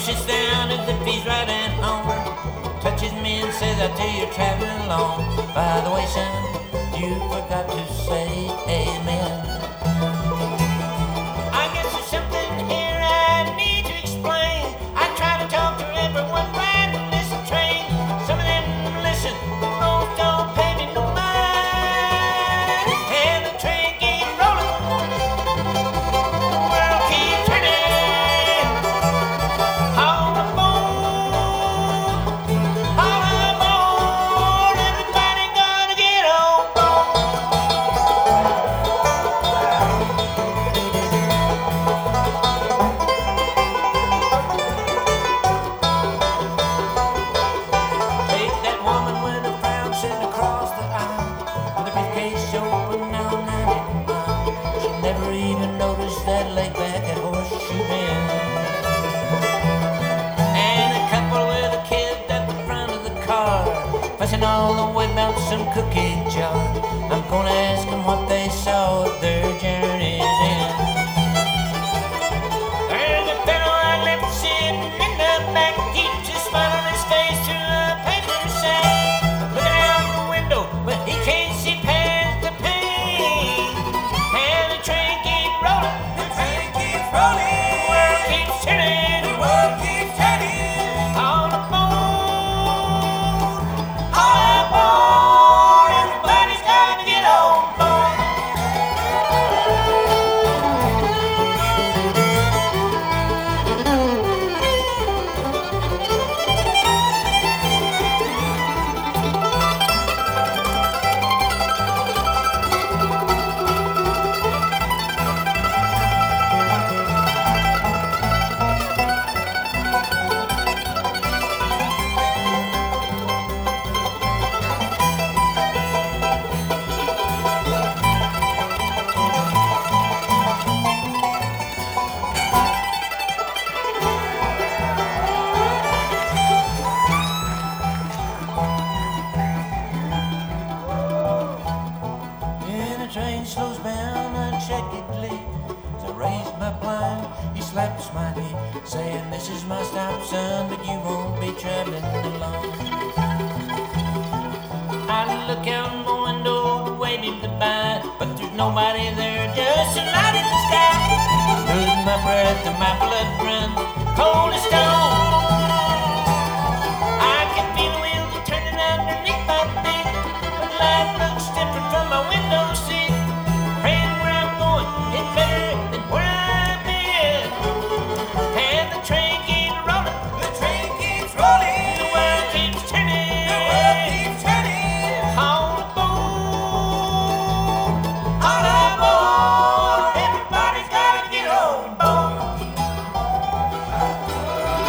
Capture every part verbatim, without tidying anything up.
sits down as if he's right at home, touches me and says, I tell you, traveling along. By the way, son, you forgot to say amen. I guess there's something here I need to explain. I try to talk to everyone riding this train. Some of them listen, but most don't pay me no mind. And the train keeps rolling, the world keeps turning. All aboard, all aboard, everybody gonna get on board. Take that woman with a frown sitting across the aisle, with a briefcase open now ninety-nine. She never even noticed that leg back at Horseshoe Bend. And a couple with a kid at the front of the car, fussing all the way about some cookie jar. I'm gonna ask them what they saw at their journey's end. There's a fellow I left sitting in the back, keeps a smile on his face to a paper sack. Looking out the window, but he can't see past the pane. And the train keeps rolling, the train keeps rolling, the world keeps turning, the world keeps turning. All aboard, all aboard, everybody's got to get on board. When the train slows down unexpectedly, as I raise my blind, he slaps my knee, saying, this is my stop, son, but you won't be traveling alone. I look out my window, waving goodbye, but there's nobody there, just a light in the sky. Losing my breath and my blood runs cold as stone. I can feel the wheels are turning underneath my feet, but life looks different from my window seat. Praying where I'm going is better than where I've been. And the train keeps rolling, the train keeps rolling, the world keeps turning, the world keeps turning. All aboard, all aboard, everybody's gotta get on board.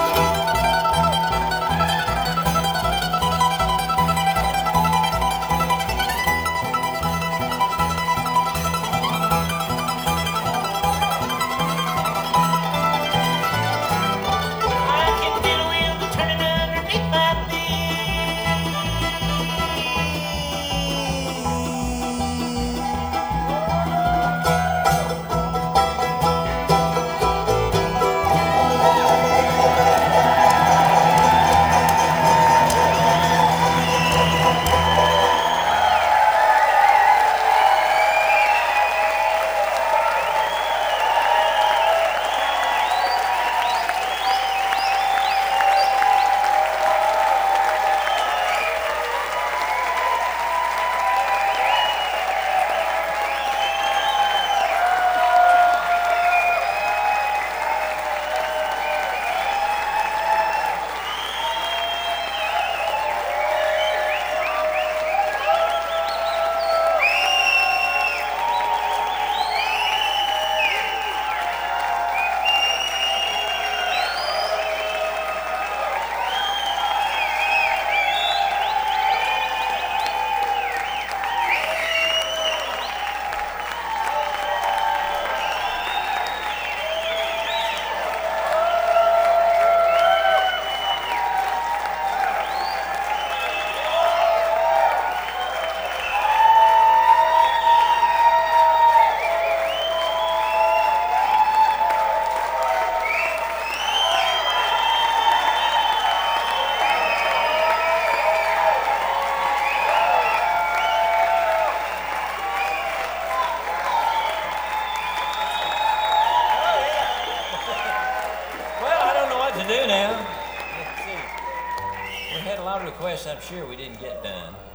requests I'm sure we didn't get done.